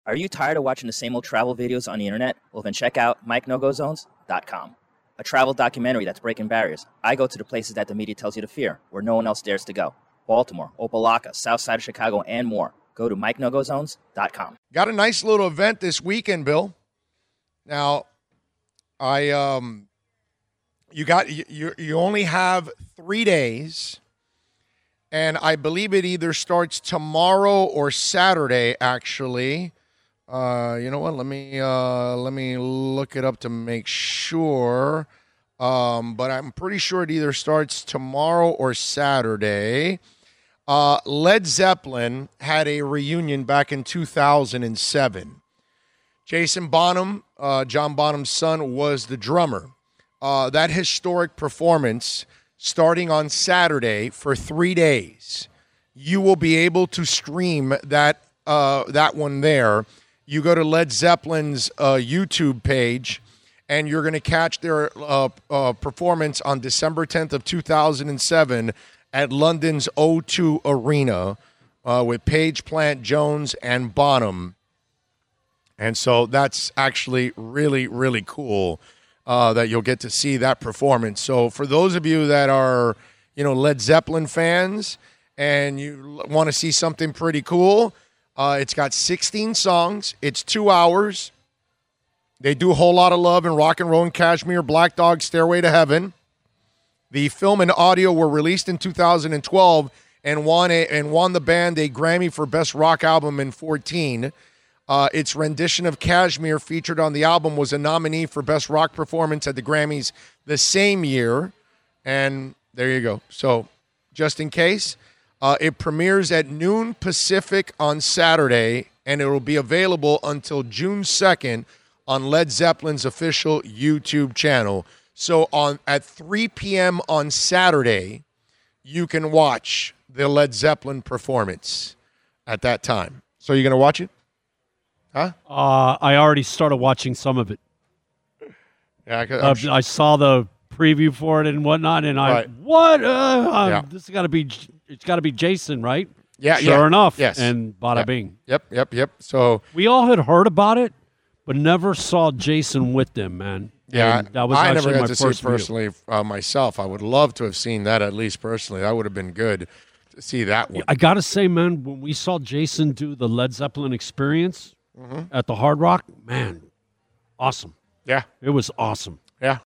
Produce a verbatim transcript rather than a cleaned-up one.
Are you tired of watching the same old travel videos on the internet? Well, then check out Mike No Go Zones dot com, a travel documentary that's breaking barriers. I go to the places that the media tells you to fear, where no one else dares to go. Baltimore, Opelika, South Side of Chicago, and more. Go to Mike No Go Zones dot com. Got a nice little event this weekend, Bill. Now, I um, you got you you only have three days, and I believe it either starts tomorrow or Saturday. Actually, uh, you know what? Let me uh, let me look it up to make sure. Um, but I'm pretty sure it either starts tomorrow or Saturday. Uh, Led Zeppelin had a reunion back in two thousand seven. Jason Bonham, uh, John Bonham's son, was the drummer. Uh, that historic performance, starting on Saturday for three days, you will be able to stream that uh, that one there. You go to Led Zeppelin's uh, YouTube page, and you're going to catch their uh, uh, performance on December tenth of two thousand seven at London's O two Arena uh, with Page, Plant, Jones, and Bonham. And so that's actually really, really cool uh, that you'll get to see that performance. So for those of you that are, you know, Led Zeppelin fans and you want to see something pretty cool, uh, it's got sixteen songs. It's two hours. They do a whole lot of love in Rock and Roll and Kashmir, Black Dog, Stairway to Heaven. The film and audio were released in two thousand twelve and won a, and won the band a Grammy for Best Rock Album in fourteen. Uh, its rendition of Kashmir featured on the album was a nominee for Best Rock Performance at the Grammys the same year. And there you go. So just in case, uh, it premieres at noon Pacific on Saturday, and it will be available until June second on Led Zeppelin's official YouTube channel. So on at three p.m. on Saturday, you can watch the Led Zeppelin performance at that time. So you're going to watch it? Huh? Uh, I already started watching some of it. Yeah, uh, sure. I saw the preview for it and whatnot, and I Right. what? Uh, uh, Yeah. This has got to be. It's got to be Jason, right? Yeah, Sure yeah. enough. Yes. And bada Yeah. bing. Yep, yep, yep. So We all had heard about it, but never saw Jason with them, man. yeah, And that was I actually never got my to see it first view. personally uh, myself. I would love to have seen that at least personally. That would have been good to see that one. I gotta say, man, when we saw Jason do the Led Zeppelin Experience Mhm. at the Hard Rock, man, awesome. Yeah, It was awesome. yeah.